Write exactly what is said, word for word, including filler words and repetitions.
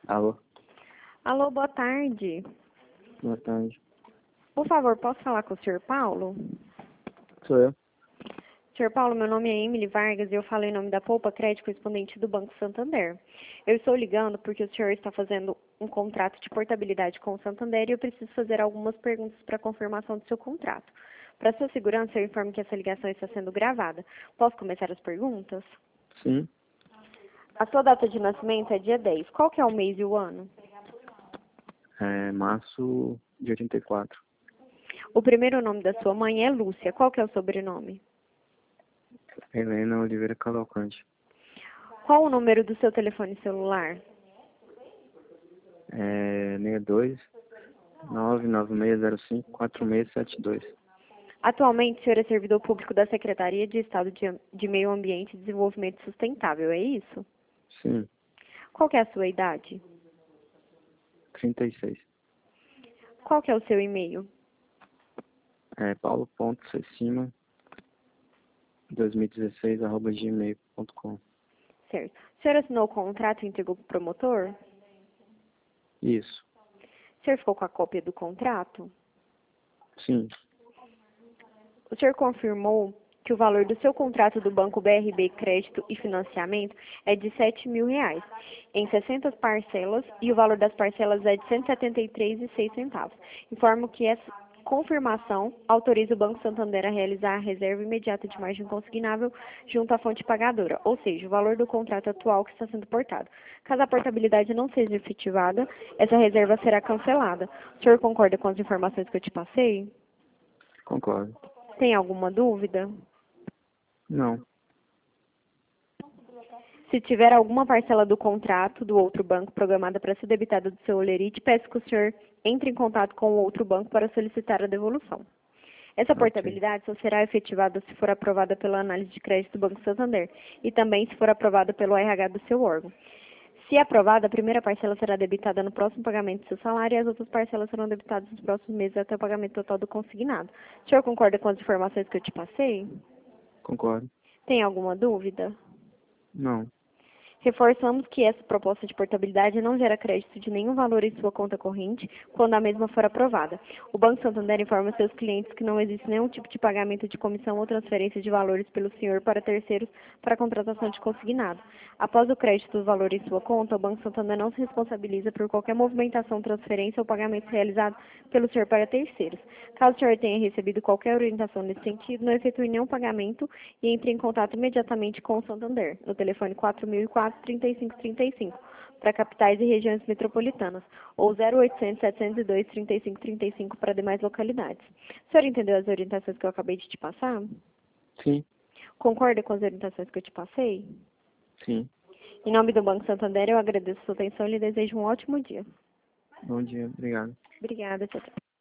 Alô, Alô, boa tarde. boa tarde. Por favor, posso falar com o senhor Paulo? Sou eu? senhor Paulo, meu nome é Emily Vargas e eu falo em nome da Poupa Crédito correspondente do Banco Santander. Eu estou ligando porque o senhor está fazendo um contrato de portabilidade com o Santander e eu preciso fazer algumas perguntas para confirmação do seu contrato. Para sua segurança, eu informo que essa ligação está sendo gravada. Posso começar as perguntas? Sim. A sua data de nascimento é dia dez. Qual que é o mês e o ano? É março de oitenta e quatro. O primeiro nome da sua mãe é Lúcia. Qual que é o sobrenome? Helena Oliveira Cavalcante. Qual o número do seu telefone celular? É seis dois nove nove seis zero cinco quatro seis sete dois. Atualmente, o senhor é servidor público da Secretaria de Estado de, de Meio Ambiente e Desenvolvimento Sustentável, é isso? Sim, Qual que é a sua idade? trinta e seis. Qual que é o seu e-mail? É paulo.cecima dois mil e dezesseis arroba gmail ponto com. Certo. O senhor assinou o contrato e entregou para o promotor? Isso. O senhor ficou com a cópia do contrato? Sim, O senhor confirmou que o valor do seu contrato do Banco B R B Crédito e Financiamento é de sete mil reais, em sessenta parcelas, e o valor das parcelas é de cento e setenta e três reais e seis centavos. Informo que essa confirmação autoriza o Banco Santander a realizar a reserva imediata de margem consignável junto à fonte pagadora, ou seja, o valor do contrato atual que está sendo portado. Caso a portabilidade não seja efetivada, essa reserva será cancelada. O senhor concorda com as informações que eu te passei? concordo. Tem alguma dúvida? Não, Se tiver alguma parcela do contrato do outro banco programada para ser debitada do seu holerite, peço que o senhor entre em contato com o outro banco para solicitar a devolução. Essa ok. portabilidade só será efetivada se for aprovada pela análise de crédito do Banco Santander e também se for aprovada pelo R H do seu órgão. Se aprovada, a primeira parcela será debitada no próximo pagamento do seu salário e as outras parcelas serão debitadas nos próximos meses até o pagamento total do consignado. O senhor concorda com as informações que eu te passei? Concordo. Tem alguma dúvida? Não. Reforçamos que essa proposta de portabilidade não gera crédito de nenhum valor em sua conta corrente quando a mesma for aprovada. O Banco Santander informa seus clientes que não existe nenhum tipo de pagamento de comissão ou transferência de valores pelo senhor para terceiros para a contratação de consignado. Após o crédito do valor em sua conta, o Banco Santander não se responsabiliza por qualquer movimentação, transferência ou pagamento realizado pelo senhor para terceiros. Caso o senhor tenha recebido qualquer orientação nesse sentido, não efetue nenhum pagamento e entre em contato imediatamente com o Santander, no telefone quatro mil e quatro, trinta e cinco trinta e cinco, para capitais e regiões metropolitanas, ou zero oitocentos, setecentos e dois, trinta e cinco trinta e cinco para demais localidades. O senhor entendeu as orientações que eu acabei de te passar? Sim, Concorda com as orientações que eu te passei? sim. Em nome do Banco Santander, eu agradeço a sua atenção e lhe desejo um ótimo dia. Bom dia, obrigado. Obrigada, tchau, tchau.